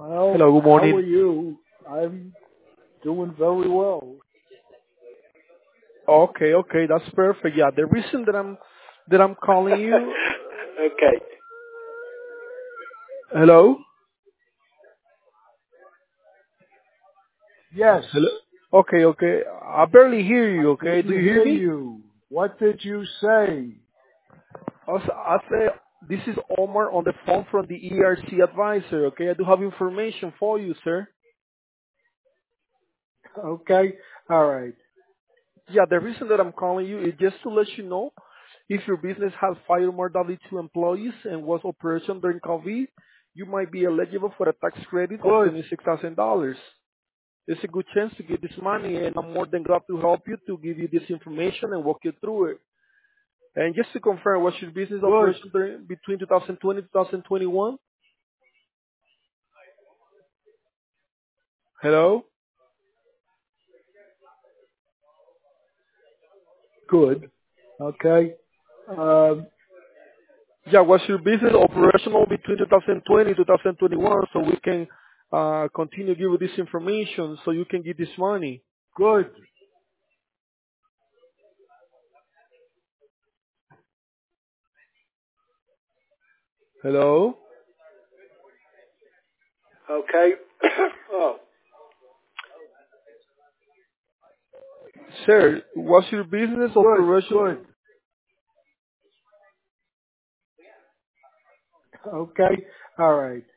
Well, Hello, good how are morning. you? I'm doing very well. Okay, okay, that's perfect. Yeah, the reason that I'm calling you. Okay. Hello. Yes, Hello. Okay, okay. I barely hear I you. Okay, do didn't you hear hear me? you. What did you say? I say this is Omar on the phone from the ERC advisor. Okay, I do have information for you, sir. Okay. All right. Yeah, the reason that I'm calling you is just to let you know if your business has fired more than 2 employees and was operation during COVID, you might be eligible for a tax credit of Good. $26,000. It's a good chance to get this money, and I'm more than glad to help you to give you this information and walk you through it. And just to confirm, what's your business Good. operation between 2020 and 2021? Hello? Good. Okay. Um, Yeah, what's your business operational between 2020 and 2021 so we can continue give you this information so you can get this money? good. Hello? Okay. Oh, Sir, what's your business good. operation? Good. Okay. All right.